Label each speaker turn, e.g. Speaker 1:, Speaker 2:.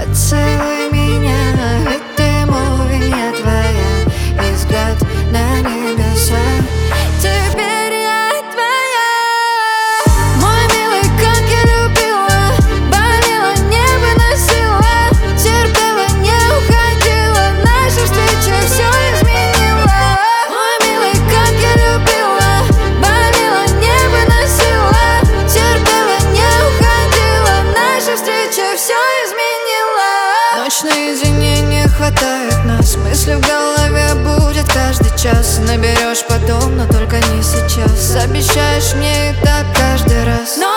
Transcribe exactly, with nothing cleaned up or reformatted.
Speaker 1: Поцелуй меня, ведь ты мой, я твоя, и взгляд на небеса. Теперь я твоя. Мой милый, как я любила, болела, не выносила, терпела, не уходила, наша встреча все изменила. Мой милый, как я любила, болела, не выносила, терпела, не уходила, наша встреча все изменила. Ночь наедине, не хватает нас, мысли в голове будет каждый час. Наберешь потом, но только не сейчас. Обещаешь мне и так каждый раз. Но